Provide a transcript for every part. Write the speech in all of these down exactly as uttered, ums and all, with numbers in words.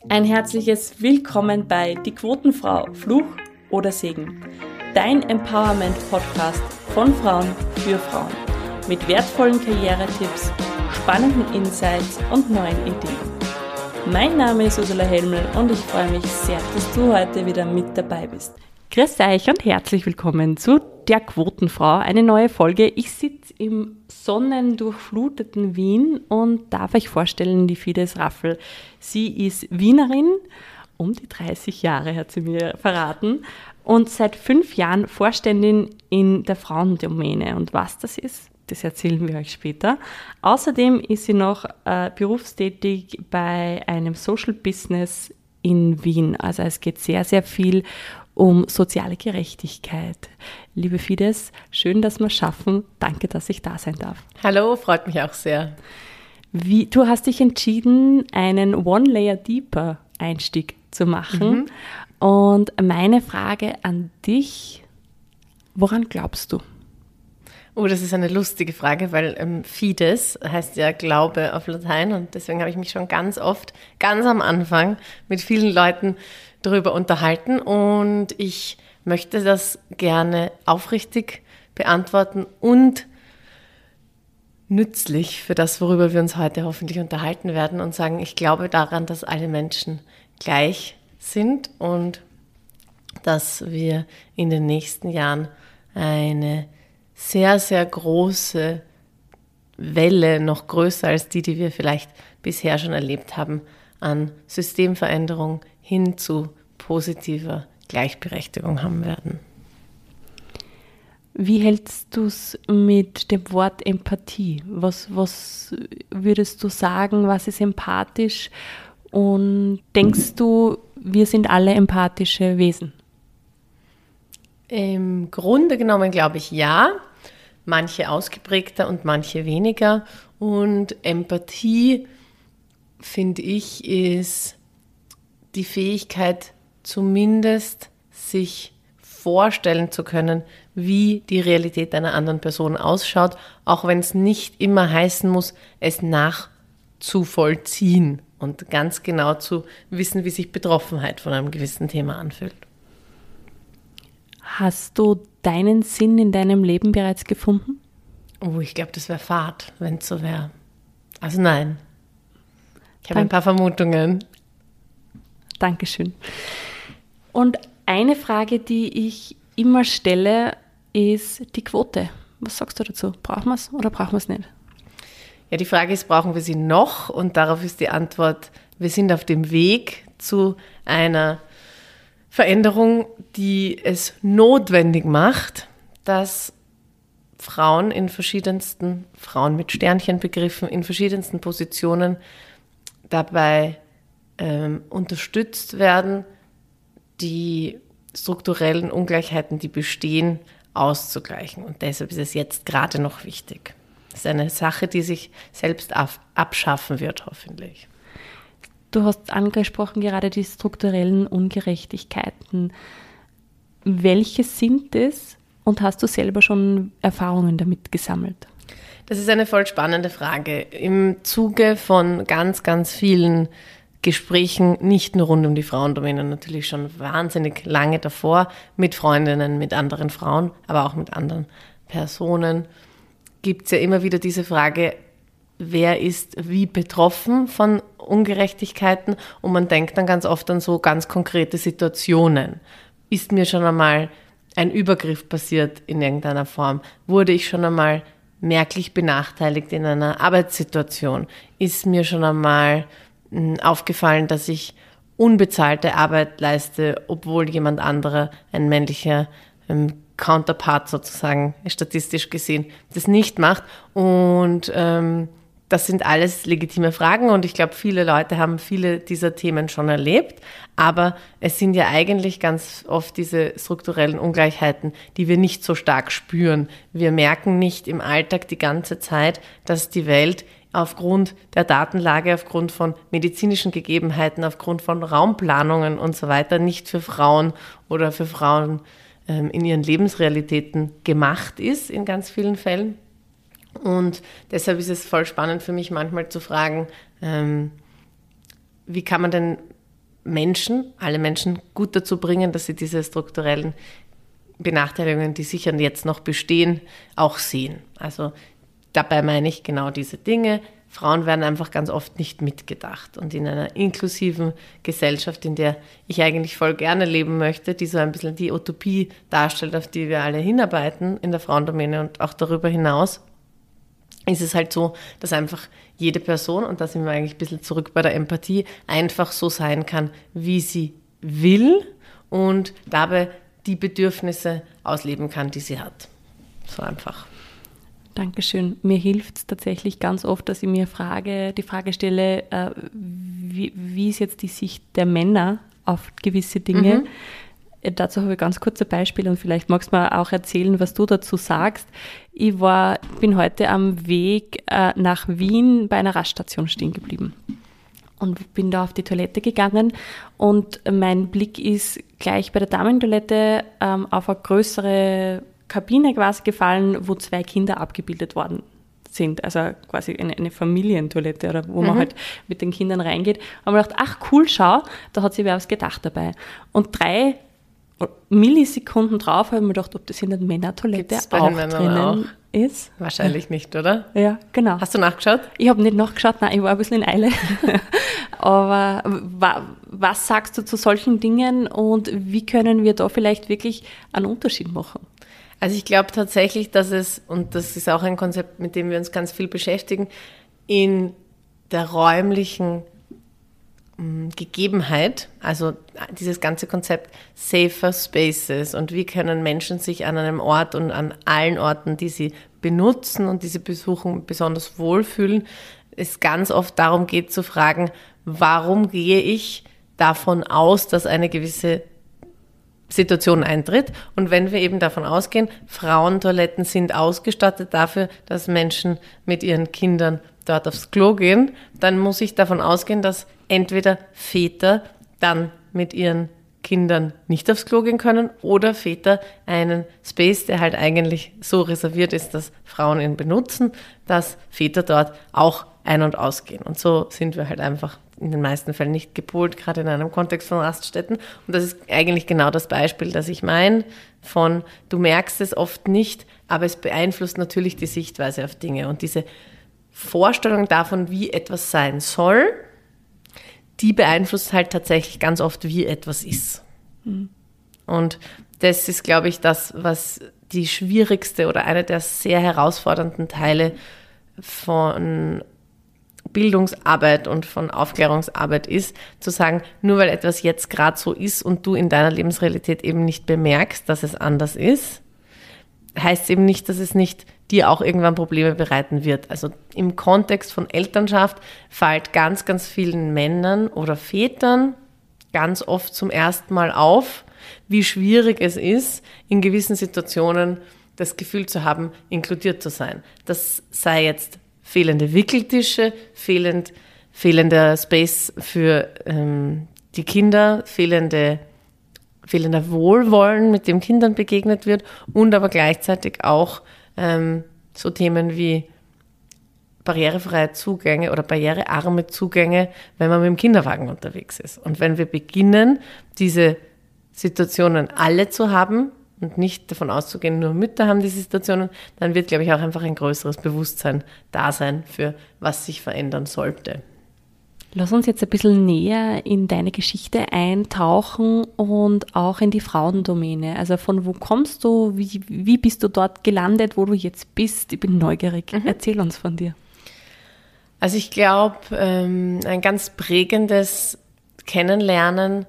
Ein herzliches Willkommen bei Die Quotenfrau, Fluch oder Segen. Dein Empowerment-Podcast von Frauen für Frauen. Mit wertvollen Karrieretipps, spannenden Insights und neuen Ideen. Mein Name ist Ursula Helmel und ich freue mich sehr, dass du heute wieder mit dabei bist. Grüß euch und herzlich willkommen zu Der Quotenfrau, eine neue Folge. Ich sitze im sonnendurchfluteten Wien und darf euch vorstellen, die Fides Raffel. Sie ist Wienerin, um die dreißig Jahre hat sie mir verraten, und seit fünf Jahren Vorständin in der Frauendomäne. Und was das ist, das erzählen wir euch später. Außerdem ist sie noch äh, berufstätig bei einem Social Business in Wien. Also es geht sehr, sehr viel um soziale Gerechtigkeit. Liebe Fides, schön, dass wir es schaffen. Danke, dass ich da sein darf. Hallo, freut mich auch sehr. Wie, du hast dich entschieden, einen One-Layer-Deeper-Einstieg zu machen. Mhm. Und meine Frage an dich, woran glaubst du? Oh, das ist eine lustige Frage, weil ähm, Fides heißt ja Glaube auf Latein und deswegen habe ich mich schon ganz oft, ganz am Anfang mit vielen Leuten darüber unterhalten und ich möchte das gerne aufrichtig beantworten und nützlich für das, worüber wir uns heute hoffentlich unterhalten werden und sagen, ich glaube daran, dass alle Menschen gleich sind und dass wir in den nächsten Jahren eine sehr, sehr große Welle, noch größer als die, die wir vielleicht bisher schon erlebt haben, an Systemveränderung hin zu positiver Gleichberechtigung haben werden. Wie hältst du es mit dem Wort Empathie? Was, was würdest du sagen, was ist empathisch? Und denkst du, wir sind alle empathische Wesen? Im Grunde genommen glaube ich ja, manche ausgeprägter und manche weniger. Und Empathie, finde ich, ist die Fähigkeit, zumindest sich vorstellen zu können, wie die Realität einer anderen Person ausschaut, auch wenn es nicht immer heißen muss, es nachzuvollziehen und ganz genau zu wissen, wie sich Betroffenheit von einem gewissen Thema anfühlt. Hast du deinen Sinn in deinem Leben bereits gefunden? Oh, ich glaube, das wäre Fahrt, wenn es so wäre. Also nein. Ich habe ein paar Vermutungen. Dankeschön. Und eine Frage, die ich immer stelle, ist die Quote. Was sagst du dazu? Brauchen wir es oder brauchen wir es nicht? Ja, die Frage ist, brauchen wir sie noch? Und darauf ist die Antwort, wir sind auf dem Weg zu einer Veränderung, die es notwendig macht, dass Frauen in verschiedensten, Frauen mit Sternchenbegriffen, in verschiedensten Positionen dabei ähm, unterstützt werden, die strukturellen Ungleichheiten, die bestehen, auszugleichen. Und deshalb ist es jetzt gerade noch wichtig. Das ist eine Sache, die sich selbst abschaffen wird, hoffentlich. Du hast angesprochen gerade die strukturellen Ungerechtigkeiten. Welche sind es und hast du selber schon Erfahrungen damit gesammelt? Das ist eine voll spannende Frage. Im Zuge von ganz, ganz vielen Gesprächen, nicht nur rund um die Frauendomäne, natürlich schon wahnsinnig lange davor, mit Freundinnen, mit anderen Frauen, aber auch mit anderen Personen, gibt es ja immer wieder diese Frage, wer ist wie betroffen von Ungerechtigkeiten? Und man denkt dann ganz oft an so ganz konkrete Situationen. Ist mir schon einmal ein Übergriff passiert in irgendeiner Form? Wurde ich schon einmal merklich benachteiligt in einer Arbeitssituation? Ist mir schon einmal aufgefallen, dass ich unbezahlte Arbeit leiste, obwohl jemand anderer, ein männlicher ähm, Counterpart sozusagen, statistisch gesehen, das nicht macht? Und ähm, das sind alles legitime Fragen und ich glaube, viele Leute haben viele dieser Themen schon erlebt, aber es sind ja eigentlich ganz oft diese strukturellen Ungleichheiten, die wir nicht so stark spüren. Wir merken nicht im Alltag die ganze Zeit, dass die Welt aufgrund der Datenlage, aufgrund von medizinischen Gegebenheiten, aufgrund von Raumplanungen und so weiter nicht für Frauen oder für Frauen ähm, in ihren Lebensrealitäten gemacht ist in ganz vielen Fällen. Und deshalb ist es voll spannend für mich manchmal zu fragen, ähm, wie kann man denn Menschen, alle Menschen gut dazu bringen, dass sie diese strukturellen Benachteiligungen, die sicher jetzt noch bestehen, auch sehen. Also dabei meine ich genau diese Dinge. Frauen werden einfach ganz oft nicht mitgedacht. Und in einer inklusiven Gesellschaft, in der ich eigentlich voll gerne leben möchte, die so ein bisschen die Utopie darstellt, auf die wir alle hinarbeiten in der Frauendomäne und auch darüber hinaus, ist es halt so, dass einfach jede Person, und da sind wir eigentlich ein bisschen zurück bei der Empathie, einfach so sein kann, wie sie will und dabei die Bedürfnisse ausleben kann, die sie hat. So einfach. Dankeschön. Mir hilft es tatsächlich ganz oft, dass ich mir frage, die Frage stelle, äh, wie, wie ist jetzt die Sicht der Männer auf gewisse Dinge? Mhm. Äh, dazu habe ich ganz kurze Beispiele und vielleicht magst du mir auch erzählen, was du dazu sagst. Ich war, bin heute am Weg äh, nach Wien bei einer Raststation stehen geblieben. Und bin da auf die Toilette gegangen und mein Blick ist gleich bei der Damentoilette ähm, auf eine größere Kabine quasi gefallen, wo zwei Kinder abgebildet worden sind. Also quasi eine, eine Familientoilette, oder wo mhm. man halt mit den Kindern reingeht. Und man dachte, ach cool, schau, da hat sich wer was gedacht dabei. Und drei Millisekunden drauf habe ich mir gedacht, ob das in der Männertoilette auch drinnen auch? ist. Wahrscheinlich nicht, oder? Ja, genau. Hast du nachgeschaut? Ich habe nicht nachgeschaut, nein, ich war ein bisschen in Eile. Aber wa, was sagst du zu solchen Dingen und wie können wir da vielleicht wirklich einen Unterschied machen? Also ich glaube tatsächlich, dass es, und das ist auch ein Konzept, mit dem wir uns ganz viel beschäftigen, in der räumlichen Gegebenheit, also dieses ganze Konzept Safer Spaces und wie können Menschen sich an einem Ort und an allen Orten, die sie benutzen und diese besuchen, besonders wohlfühlen, es ganz oft darum geht zu fragen, warum gehe ich davon aus, dass eine gewisse Situation eintritt. Und wenn wir eben davon ausgehen, Frauentoiletten sind ausgestattet dafür, dass Menschen mit ihren Kindern dort aufs Klo gehen, dann muss ich davon ausgehen, dass entweder Väter dann mit ihren Kindern nicht aufs Klo gehen können oder Väter einen Space, der halt eigentlich so reserviert ist, dass Frauen ihn benutzen, dass Väter dort auch ein- und ausgehen. Und so sind wir halt einfach in den meisten Fällen nicht gepolt, gerade in einem Kontext von Raststätten. Und das ist eigentlich genau das Beispiel, das ich meine, von du merkst es oft nicht, aber es beeinflusst natürlich die Sichtweise auf Dinge. Und diese Vorstellung davon, wie etwas sein soll, die beeinflusst halt tatsächlich ganz oft, wie etwas ist. Mhm. Und das ist, glaube ich, das, was die schwierigste oder eine der sehr herausfordernden Teile von Bildungsarbeit und von Aufklärungsarbeit ist, zu sagen, nur weil etwas jetzt gerade so ist und du in deiner Lebensrealität eben nicht bemerkst, dass es anders ist, heißt es eben nicht, dass es nicht dir auch irgendwann Probleme bereiten wird. Also im Kontext von Elternschaft fällt ganz, ganz vielen Männern oder Vätern ganz oft zum ersten Mal auf, wie schwierig es ist, in gewissen Situationen das Gefühl zu haben, inkludiert zu sein. Das sei jetzt fehlende Wickeltische, fehlend, fehlender Space für ähm, die Kinder, fehlende, fehlender Wohlwollen, mit dem Kindern begegnet wird und aber gleichzeitig auch ähm, so Themen wie barrierefreie Zugänge oder barrierearme Zugänge, wenn man mit dem Kinderwagen unterwegs ist. Und wenn wir beginnen, diese Situationen alle zu haben, und nicht davon auszugehen, nur Mütter haben diese Situationen, dann wird, glaube ich, auch einfach ein größeres Bewusstsein da sein, für was sich verändern sollte. Lass uns jetzt ein bisschen näher in deine Geschichte eintauchen und auch in die Frauendomäne. Also von wo kommst du, wie, wie bist du dort gelandet, wo du jetzt bist? Ich bin neugierig. Mhm. Erzähl uns von dir. Also ich glaube, ähm, ein ganz prägendes Kennenlernen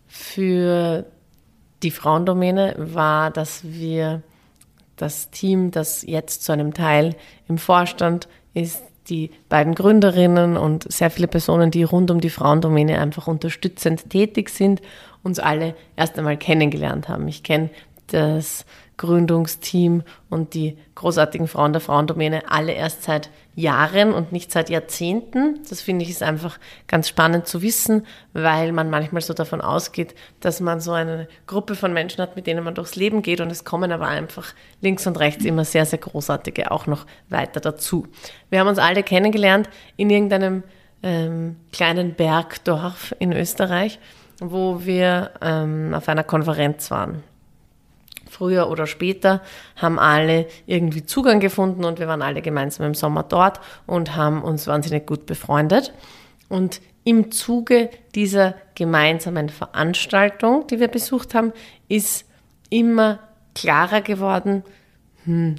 für die Frauendomäne war, dass wir das Team, das jetzt zu einem Teil im Vorstand ist, die beiden Gründerinnen und sehr viele Personen, die rund um die Frauendomäne einfach unterstützend tätig sind, uns alle erst einmal kennengelernt haben. Ich kenne das Gründungsteam und die großartigen Frauen der Frauendomäne alle erst seit Jahren und nicht seit Jahrzehnten. Das finde ich ist einfach ganz spannend zu wissen, weil man manchmal so davon ausgeht, dass man so eine Gruppe von Menschen hat, mit denen man durchs Leben geht und es kommen aber einfach links und rechts immer sehr, sehr großartige auch noch weiter dazu. Wir haben uns alle kennengelernt in irgendeinem ähm, kleinen Bergdorf in Österreich, wo wir ähm, auf einer Konferenz waren. Früher oder später haben alle irgendwie Zugang gefunden und wir waren alle gemeinsam im Sommer dort und haben uns wahnsinnig gut befreundet. Und im Zuge dieser gemeinsamen Veranstaltung, die wir besucht haben, ist immer klarer geworden, hm,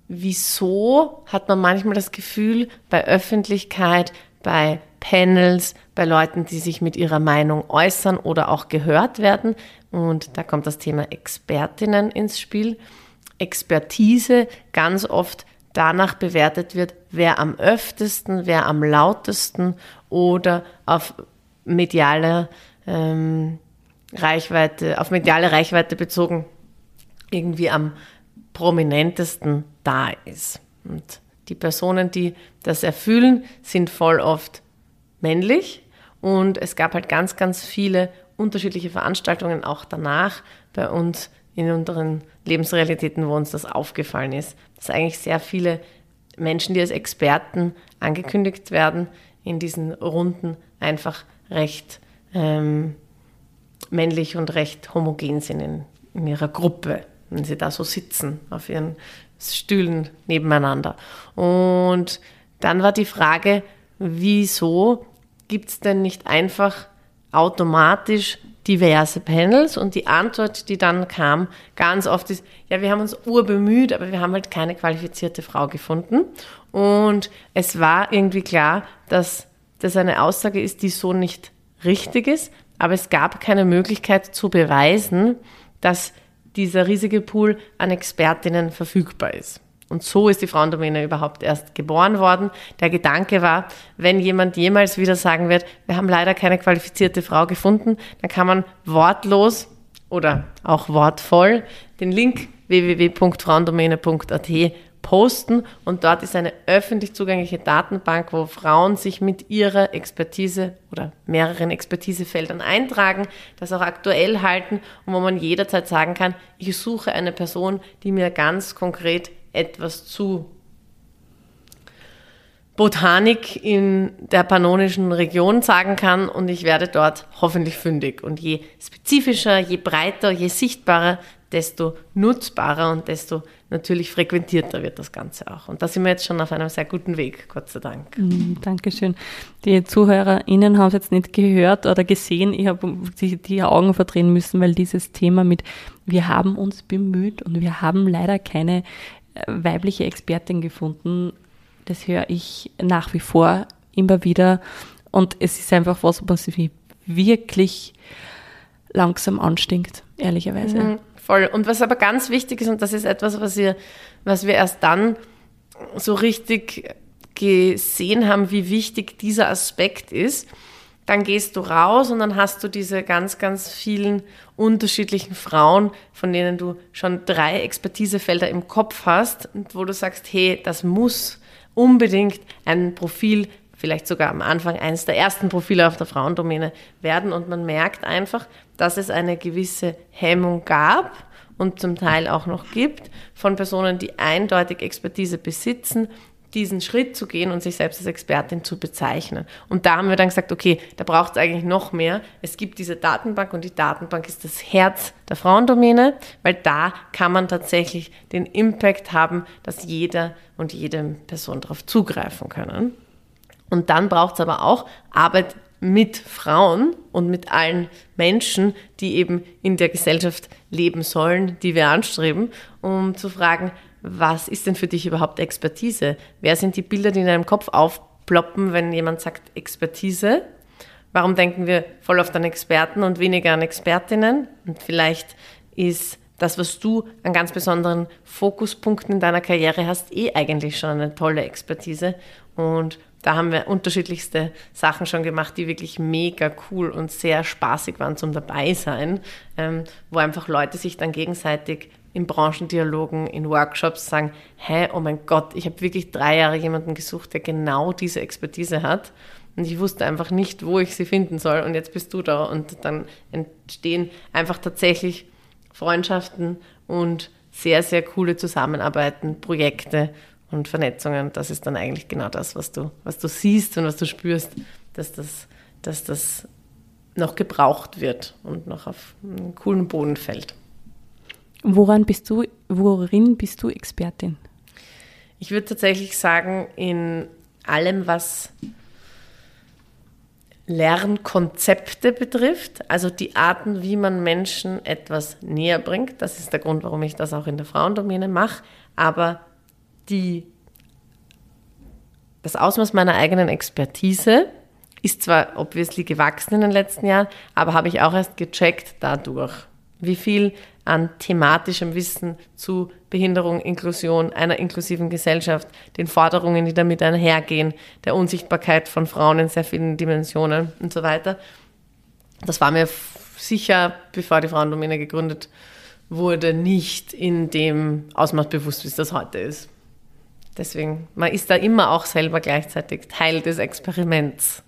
wieso hat man manchmal das Gefühl, bei Öffentlichkeit, bei Panels, bei Leuten, die sich mit ihrer Meinung äußern oder auch gehört werden, und da kommt das Thema Expertinnen ins Spiel, Expertise ganz oft danach bewertet wird, wer am öftesten, wer am lautesten oder auf mediale ähm, Reichweite, auf mediale Reichweite bezogen irgendwie am prominentesten da ist. Und die Personen, die das erfüllen, sind voll oft männlich, und es gab halt ganz, ganz viele unterschiedliche Veranstaltungen auch danach bei uns in unseren Lebensrealitäten, wo uns das aufgefallen ist, dass eigentlich sehr viele Menschen, die als Experten angekündigt werden, in diesen Runden einfach recht ähm, männlich und recht homogen sind in, in ihrer Gruppe, wenn sie da so sitzen auf ihren Stühlen nebeneinander. Und dann war die Frage, wieso gibt es denn nicht einfach automatisch diverse Panels? Und die Antwort, die dann kam, ganz oft ist, ja, wir haben uns urbemüht, aber wir haben halt keine qualifizierte Frau gefunden. Und es war irgendwie klar, dass das eine Aussage ist, die so nicht richtig ist, aber es gab keine Möglichkeit zu beweisen, dass dieser riesige Pool an Expertinnen verfügbar ist. Und so ist die Frauendomäne überhaupt erst geboren worden. Der Gedanke war, wenn jemand jemals wieder sagen wird, wir haben leider keine qualifizierte Frau gefunden, dann kann man wortlos oder auch wortvoll den Link w w w punkt frauendomäne punkt a t posten, und dort ist eine öffentlich zugängliche Datenbank, wo Frauen sich mit ihrer Expertise oder mehreren Expertisefeldern eintragen, das auch aktuell halten und wo man jederzeit sagen kann, ich suche eine Person, die mir ganz konkret etwas zu Botanik in der pannonischen Region sagen kann, und ich werde dort hoffentlich fündig. Und je spezifischer, je breiter, je sichtbarer, desto nutzbarer und desto natürlich frequentierter wird das Ganze auch. Und da sind wir jetzt schon auf einem sehr guten Weg, Gott sei Dank. Mm, Dankeschön. Die ZuhörerInnen haben es jetzt nicht gehört oder gesehen. Ich habe die, die Augen verdrehen müssen, weil dieses Thema mit wir haben uns bemüht und wir haben leider keine weibliche Expertin gefunden, das höre ich nach wie vor immer wieder, und es ist einfach was, was mich wirklich langsam anstinkt, ehrlicherweise. Mhm, voll. Und was aber ganz wichtig ist, und das ist etwas, was wir, was wir erst dann so richtig gesehen haben, wie wichtig dieser Aspekt ist, dann gehst du raus und dann hast du diese ganz, ganz vielen unterschiedlichen Frauen, von denen du schon drei Expertisefelder im Kopf hast und wo du sagst, hey, das muss unbedingt ein Profil, vielleicht sogar am Anfang eines der ersten Profile auf der Frauendomäne werden, und man merkt einfach, dass es eine gewisse Hemmung gab und zum Teil auch noch gibt von Personen, die eindeutig Expertise besitzen, diesen Schritt zu gehen und sich selbst als Expertin zu bezeichnen. Und da haben wir dann gesagt, okay, da braucht es eigentlich noch mehr. Es gibt diese Datenbank, und die Datenbank ist das Herz der Frauendomäne, weil da kann man tatsächlich den Impact haben, dass jeder und jede Person darauf zugreifen können. Und dann braucht es aber auch Arbeit mit Frauen und mit allen Menschen, die eben in der Gesellschaft leben sollen, die wir anstreben, um zu fragen, was ist denn für dich überhaupt Expertise? Wer sind die Bilder, die in deinem Kopf aufploppen, wenn jemand sagt Expertise? Warum denken wir voll oft an Experten und weniger an Expertinnen? Und vielleicht ist das, was du an ganz besonderen Fokuspunkten in deiner Karriere hast, eh eigentlich schon eine tolle Expertise. Und da haben wir unterschiedlichste Sachen schon gemacht, die wirklich mega cool und sehr spaßig waren zum Dabeisein, ähm, wo einfach Leute sich dann gegenseitig in Branchendialogen, in Workshops sagen, hä, oh mein Gott, ich habe wirklich drei Jahre jemanden gesucht, der genau diese Expertise hat, und ich wusste einfach nicht, wo ich sie finden soll, und jetzt bist du da, und dann entstehen einfach tatsächlich Freundschaften und sehr, sehr coole Zusammenarbeiten, Projekte und Vernetzungen. Das ist dann eigentlich genau das, was du, was du siehst und was du spürst, dass das, dass das noch gebraucht wird und noch auf einen coolen Boden fällt. Woran bist du, worin bist du Expertin? Ich würde tatsächlich sagen, in allem, was Lernkonzepte betrifft, also die Arten, wie man Menschen etwas näher bringt. Das ist der Grund, warum ich das auch in der Frauendomäne mache. Aber die, das Ausmaß meiner eigenen Expertise ist zwar obviously gewachsen in den letzten Jahren, aber habe ich auch erst gecheckt dadurch, wie viel an thematischem Wissen zu Behinderung, Inklusion, einer inklusiven Gesellschaft, den Forderungen, die damit einhergehen, der Unsichtbarkeit von Frauen in sehr vielen Dimensionen und so weiter. Das war mir f- sicher, bevor die Frauendomäne gegründet wurde, nicht in dem Ausmaß bewusst, wie es das heute ist. Deswegen, man ist da immer auch selber gleichzeitig Teil des Experiments.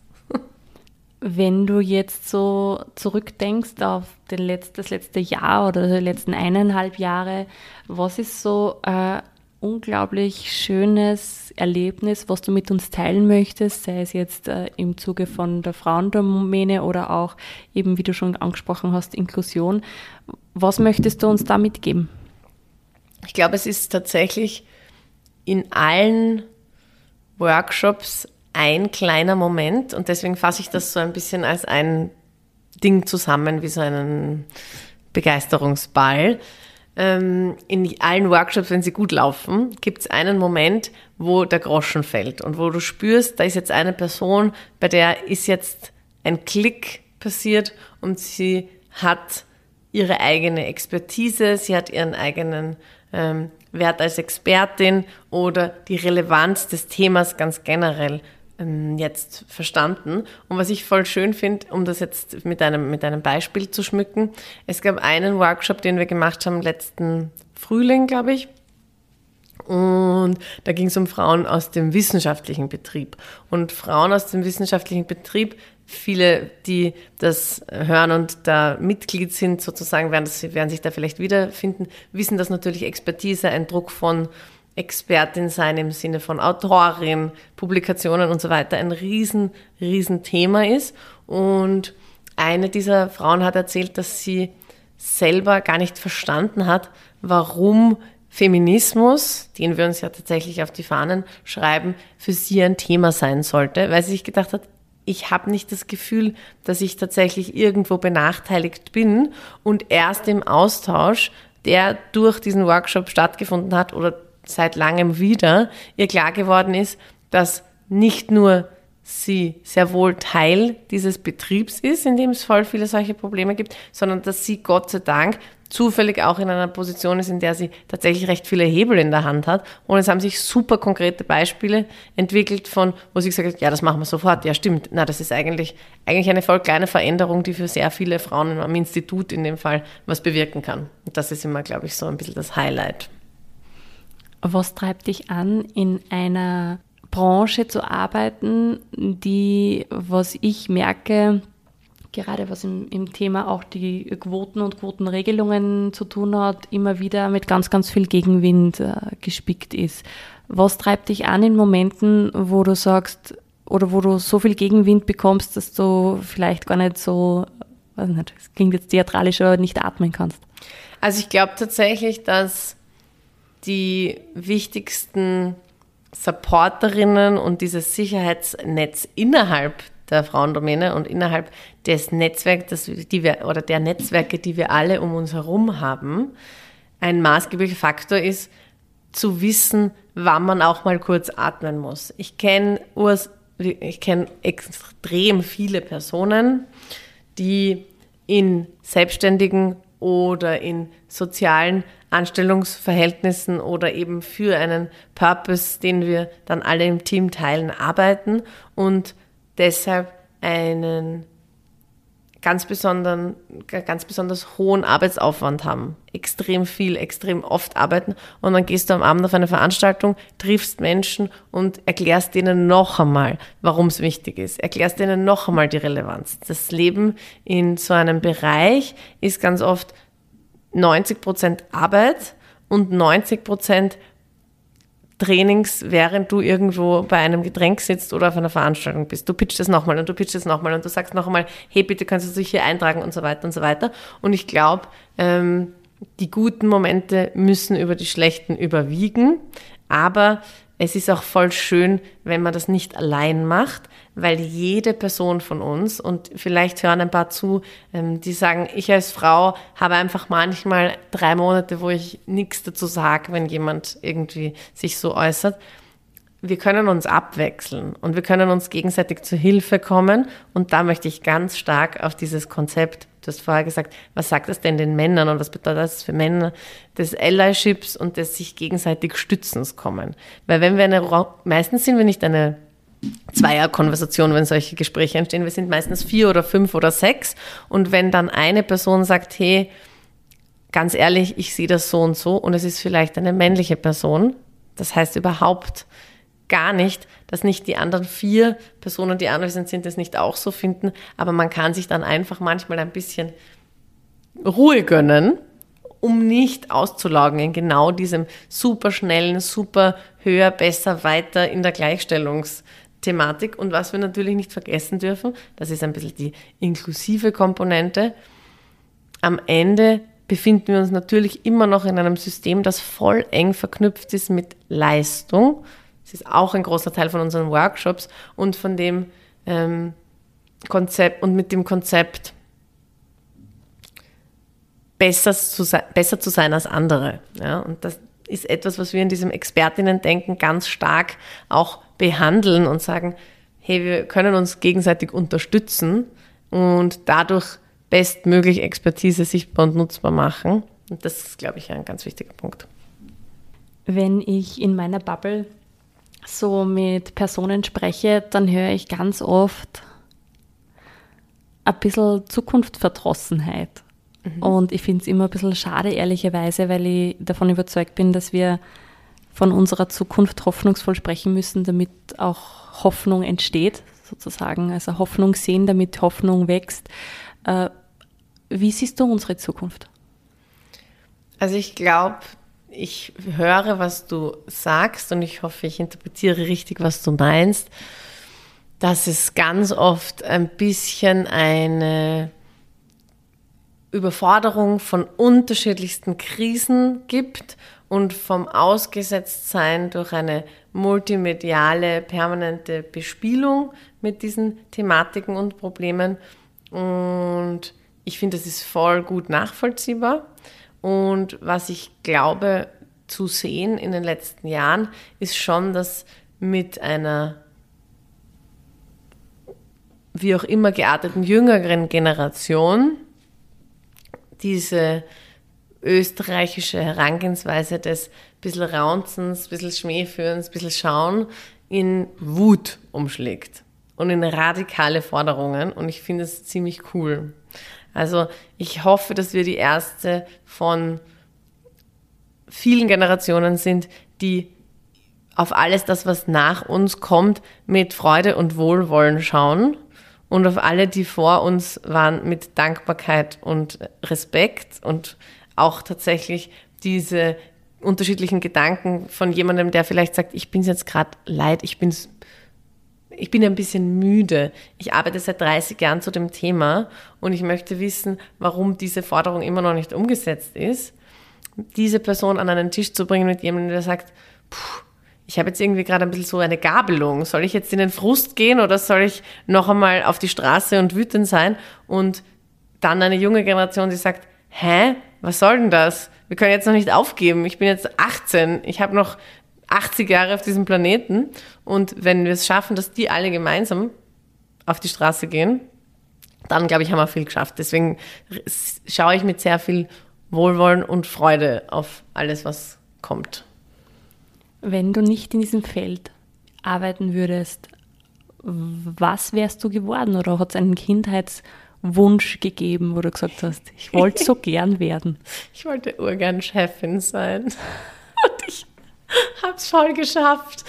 Wenn du jetzt so zurückdenkst auf den Letz-, das letzte Jahr oder die letzten eineinhalb Jahre, was ist so ein unglaublich schönes Erlebnis, was du mit uns teilen möchtest, sei es jetzt äh, im Zuge von der Frauendomäne oder auch eben, wie du schon angesprochen hast, Inklusion. Was möchtest du uns da mitgeben? Ich glaube, es ist tatsächlich in allen Workshops ein kleiner Moment und deswegen fasse ich das so ein bisschen als ein Ding zusammen, wie so einen Begeisterungsball. Ähm, in allen Workshops, wenn sie gut laufen, gibt es einen Moment, wo der Groschen fällt und wo du spürst, da ist jetzt eine Person, bei der ist jetzt ein Klick passiert und sie hat ihre eigene Expertise, sie hat ihren eigenen ähm, Wert als Expertin oder die Relevanz des Themas ganz generell jetzt verstanden. Und was ich voll schön finde, um das jetzt mit einem, mit einem Beispiel zu schmücken, es gab einen Workshop, den wir gemacht haben letzten Frühling, glaube ich. Und da ging es um Frauen aus dem wissenschaftlichen Betrieb. Und Frauen aus dem wissenschaftlichen Betrieb, viele, die das hören und da Mitglied sind, sozusagen, werden, das, werden sich da vielleicht wiederfinden, wissen, dass natürlich Expertise ein Druck von Expertin sein im Sinne von Autorin, Publikationen und so weiter ein riesen, riesen Thema ist. Und eine dieser Frauen hat erzählt, dass sie selber gar nicht verstanden hat, warum Feminismus, den wir uns ja tatsächlich auf die Fahnen schreiben, für sie ein Thema sein sollte, weil sie sich gedacht hat, ich habe nicht das Gefühl, dass ich tatsächlich irgendwo benachteiligt bin und erst im Austausch, der durch diesen Workshop stattgefunden hat oder seit langem wieder, ihr klar geworden ist, dass nicht nur sie sehr wohl Teil dieses Betriebs ist, in dem es voll viele solche Probleme gibt, sondern dass sie Gott sei Dank zufällig auch in einer Position ist, in der sie tatsächlich recht viele Hebel in der Hand hat. Und es haben sich super konkrete Beispiele entwickelt von, wo sie gesagt hat, ja, das machen wir sofort, ja stimmt. Na, das ist eigentlich, eigentlich eine voll kleine Veränderung, die für sehr viele Frauen am Institut in dem Fall was bewirken kann. Und das ist immer, glaube ich, so ein bisschen das Highlight. Was treibt dich an, in einer Branche zu arbeiten, die, was ich merke, gerade was im, im Thema auch die Quoten und Quotenregelungen zu tun hat, immer wieder mit ganz, ganz viel Gegenwind äh, gespickt ist. Was treibt dich an in Momenten, wo du sagst, oder wo du so viel Gegenwind bekommst, dass du vielleicht gar nicht so, weiß nicht, das klingt jetzt theatralisch, aber nicht atmen kannst? Also ich glaube tatsächlich, dass die wichtigsten Supporterinnen und dieses Sicherheitsnetz innerhalb der Frauendomäne und innerhalb des Netzwerks, das, die wir, oder der Netzwerke, die wir alle um uns herum haben, ein maßgeblicher Faktor ist, zu wissen, wann man auch mal kurz atmen muss. Ich kenne ich kenn extrem viele Personen, die in selbstständigen oder in sozialen Anstellungsverhältnissen oder eben für einen Purpose, den wir dann alle im Team teilen, arbeiten und deshalb einen ganz besonderen, ganz besonders hohen Arbeitsaufwand haben. Extrem viel, extrem oft arbeiten und dann gehst du am Abend auf eine Veranstaltung, triffst Menschen und erklärst denen noch einmal, warum es wichtig ist. Erklärst denen noch einmal die Relevanz. Das Leben in so einem Bereich ist ganz oft neunzig Prozent Arbeit und neunzig Prozent Trainings, während du irgendwo bei einem Getränk sitzt oder auf einer Veranstaltung bist. Du pitchst es nochmal und du pitchst es nochmal und du sagst noch einmal, hey, bitte kannst du dich hier eintragen und so weiter und so weiter. Und ich glaube, ähm, die guten Momente müssen über die schlechten überwiegen, aber es ist auch voll schön, wenn man das nicht allein macht, weil jede Person von uns, und vielleicht hören ein paar zu, die sagen, ich als Frau habe einfach manchmal drei Monate, wo ich nichts dazu sage, wenn jemand irgendwie sich so äußert. Wir können uns abwechseln und wir können uns gegenseitig zur Hilfe kommen. Und da möchte ich ganz stark auf dieses Konzept, du hast vorher gesagt, was sagt das denn den Männern und was bedeutet das für Männer, des Allyships und des sich gegenseitig Stützens kommen. Weil wenn wir eine, meistens sind wir nicht eine Zweierkonversation, wenn solche Gespräche entstehen, wir sind meistens vier oder fünf oder sechs und wenn dann eine Person sagt, hey, ganz ehrlich, ich sehe das so und so und es ist vielleicht eine männliche Person, das heißt überhaupt gar nicht, dass nicht die anderen vier Personen, die anwesend sind, das nicht auch so finden, aber man kann sich dann einfach manchmal ein bisschen Ruhe gönnen, um nicht auszulaugen in genau diesem super schnellen, super höher, besser, weiter in der Gleichstellungsthematik. Und was wir natürlich nicht vergessen dürfen, das ist ein bisschen die inklusive Komponente, am Ende befinden wir uns natürlich immer noch in einem System, das voll eng verknüpft ist mit Leistung. Das ist auch ein großer Teil von unseren Workshops und von dem ähm, Konzept und mit dem Konzept, besser zu sein, besser zu sein als andere. Ja, und das ist etwas, was wir in diesem Expertinnen-Denken ganz stark auch behandeln und sagen, hey, wir können uns gegenseitig unterstützen und dadurch bestmöglich Expertise sichtbar und nutzbar machen. Und das ist, glaube ich, ein ganz wichtiger Punkt. Wenn ich in meiner Bubble so mit Personen spreche, dann höre ich ganz oft ein bisschen Zukunftsverdrossenheit. Mhm. Und ich finde es immer ein bisschen schade, ehrlicherweise, weil ich davon überzeugt bin, dass wir von unserer Zukunft hoffnungsvoll sprechen müssen, damit auch Hoffnung entsteht, sozusagen. Also Hoffnung sehen, damit Hoffnung wächst. Äh, wie siehst du unsere Zukunft? Also ich glaube, ich höre, was du sagst und ich hoffe, ich interpretiere richtig, was du meinst, dass es ganz oft ein bisschen eine Überforderung von unterschiedlichsten Krisen gibt und vom Ausgesetztsein durch eine multimediale, permanente Bespielung mit diesen Thematiken und Problemen. Und ich finde, das ist voll gut nachvollziehbar. Und was ich glaube zu sehen in den letzten Jahren, ist schon, dass mit einer wie auch immer gearteten jüngeren Generation diese österreichische Herangehensweise des bisschen Raunzens, bisschen Schmähführens, bisschen Schauen in Wut umschlägt und in radikale Forderungen. Und ich finde es ziemlich cool. Also ich hoffe, dass wir die erste von vielen Generationen sind, die auf alles das, was nach uns kommt, mit Freude und Wohlwollen schauen und auf alle, die vor uns waren, mit Dankbarkeit und Respekt und auch tatsächlich diese unterschiedlichen Gedanken von jemandem, der vielleicht sagt, ich bin jetzt gerade leid, ich bin's Ich bin ein bisschen müde. Ich arbeite seit dreißig Jahren zu dem Thema und ich möchte wissen, warum diese Forderung immer noch nicht umgesetzt ist. Diese Person an einen Tisch zu bringen mit jemandem, der sagt, puh, ich habe jetzt irgendwie gerade ein bisschen so eine Gabelung. Soll ich jetzt in den Frust gehen oder soll ich noch einmal auf die Straße und wütend sein? Und dann eine junge Generation, die sagt, hä, was soll denn das? Wir können jetzt noch nicht aufgeben. Ich bin jetzt achtzehn. Ich habe noch achtzig Jahre auf diesem Planeten und wenn wir es schaffen, dass die alle gemeinsam auf die Straße gehen, dann, glaube ich, haben wir viel geschafft. Deswegen schaue ich mit sehr viel Wohlwollen und Freude auf alles, was kommt. Wenn du nicht in diesem Feld arbeiten würdest, was wärst du geworden? Oder hat es einen Kindheitswunsch gegeben, wo du gesagt hast, ich wollte so gern werden? Ich wollte urgern Chefin sein. Und ich hab's voll geschafft.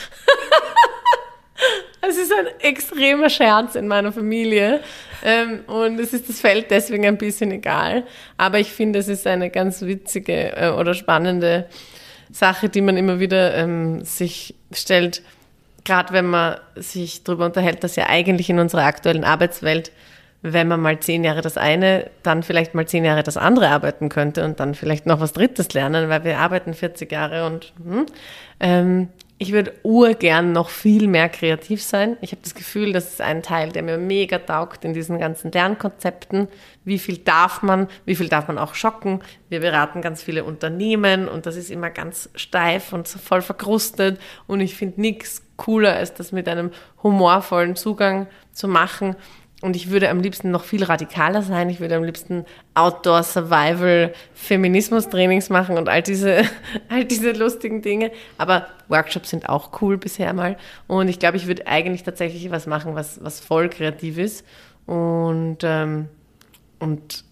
Es ist ein extremer Scherz in meiner Familie ähm, und es ist das Feld deswegen ein bisschen egal. Aber ich finde, es ist eine ganz witzige äh, oder spannende Sache, die man immer wieder ähm, sich stellt, gerade wenn man sich darüber unterhält, dass ja eigentlich in unserer aktuellen Arbeitswelt, wenn man mal zehn Jahre das eine, dann vielleicht mal zehn Jahre das andere arbeiten könnte und dann vielleicht noch was Drittes lernen, weil wir arbeiten vierzig Jahre und hm, ähm, ich würde urgern noch viel mehr kreativ sein. Ich habe das Gefühl, das ist ein Teil, der mir mega taugt in diesen ganzen Lernkonzepten. Wie viel darf man, wie viel darf man auch schocken? Wir beraten ganz viele Unternehmen und das ist immer ganz steif und so voll verkrustet und ich finde nichts cooler, als das mit einem humorvollen Zugang zu machen. Und ich würde am liebsten noch viel radikaler sein. Ich würde am liebsten Outdoor-Survival-Feminismus-Trainings machen und all diese, all diese lustigen Dinge. Aber Workshops sind auch cool bisher mal. Und ich glaube, ich würde eigentlich tatsächlich was machen, was, was voll kreativ ist. Und, ähm, und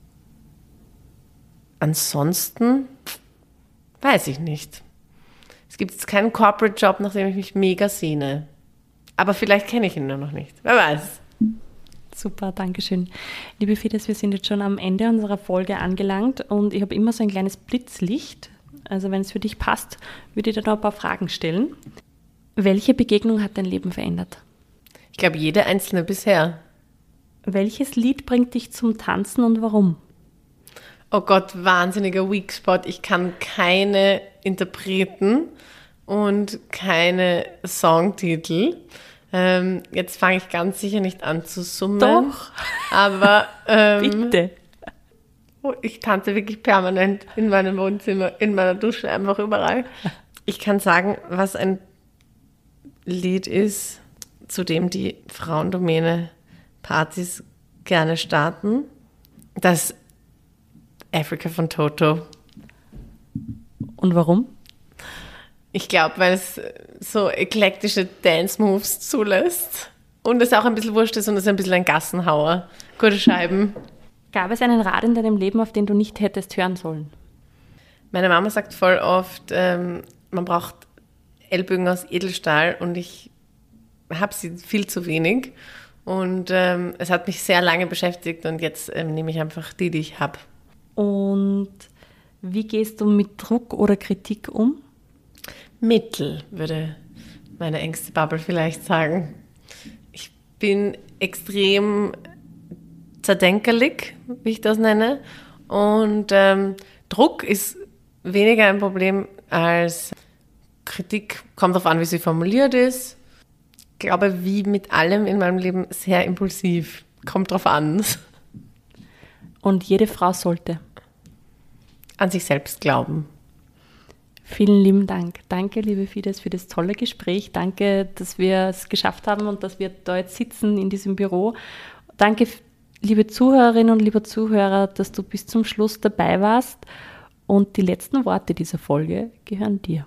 ansonsten weiß ich nicht. Es gibt jetzt keinen Corporate-Job, nach dem ich mich mega sehne. Aber vielleicht kenne ich ihn nur noch nicht. Wer weiß. Super, danke schön. Liebe Fides, wir sind jetzt schon am Ende unserer Folge angelangt und ich habe immer so ein kleines Blitzlicht. Also wenn es für dich passt, würde ich dir noch ein paar Fragen stellen. Welche Begegnung hat dein Leben verändert? Ich glaube, jede einzelne bisher. Welches Lied bringt dich zum Tanzen und warum? Oh Gott, wahnsinniger Weak Spot. Ich kann keine Interpreten und keine Songtitel. Ähm, jetzt fange ich ganz sicher nicht an zu summen. Doch. Aber ähm, bitte. Ich tanze wirklich permanent in meinem Wohnzimmer, in meiner Dusche, einfach überall. Ich kann sagen, was ein Lied ist, zu dem die Frauendomäne-Partys gerne starten. Das Africa von Toto. Und warum? Ich glaube, weil es so eklektische Dance-Moves zulässt und es auch ein bisschen wurscht ist und es ist ein bisschen ein Gassenhauer. Gute Scheiben. Gab es einen Rat in deinem Leben, auf den du nicht hättest hören sollen? Meine Mama sagt voll oft, ähm, man braucht Ellbogen aus Edelstahl und ich habe sie viel zu wenig. Und ähm, es hat mich sehr lange beschäftigt und jetzt ähm, nehme ich einfach die, die ich habe. Und wie gehst du mit Druck oder Kritik um? Mittel, würde meine engste Bubble vielleicht sagen. Ich bin extrem zerdenkerlich, wie ich das nenne. Und ähm, Druck ist weniger ein Problem als Kritik. Kommt darauf an, wie sie formuliert ist. Ich glaube, wie mit allem in meinem Leben, sehr impulsiv. Kommt drauf an. Und jede Frau sollte an sich selbst glauben. Vielen lieben Dank. Danke, liebe Fides, für das tolle Gespräch. Danke, dass wir es geschafft haben und dass wir da jetzt sitzen in diesem Büro. Danke, liebe Zuhörerinnen und lieber Zuhörer, dass du bis zum Schluss dabei warst. Und die letzten Worte dieser Folge gehören dir.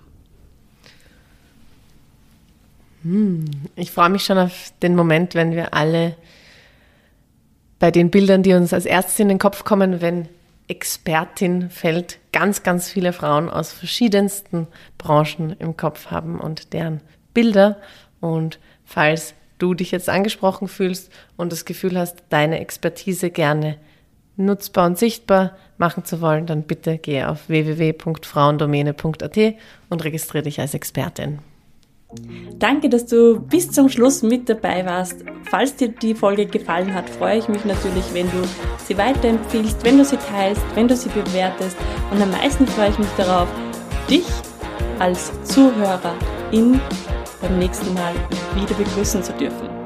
Hm, ich freue mich schon auf den Moment, wenn wir alle bei den Bildern, die uns als erstes in den Kopf kommen, wenn Expertin fällt, ganz, ganz viele Frauen aus verschiedensten Branchen im Kopf haben und deren Bilder. Und falls du dich jetzt angesprochen fühlst und das Gefühl hast, deine Expertise gerne nutzbar und sichtbar machen zu wollen, dann bitte gehe auf w w w punkt frauendomäne punkt a t und registriere dich als Expertin. Danke, dass du bis zum Schluss mit dabei warst. Falls dir die Folge gefallen hat, freue ich mich natürlich, wenn du sie weiterempfiehlst, wenn du sie teilst, wenn du sie bewertest. Und am meisten freue ich mich darauf, dich als Zuhörerin beim nächsten Mal wieder begrüßen zu dürfen.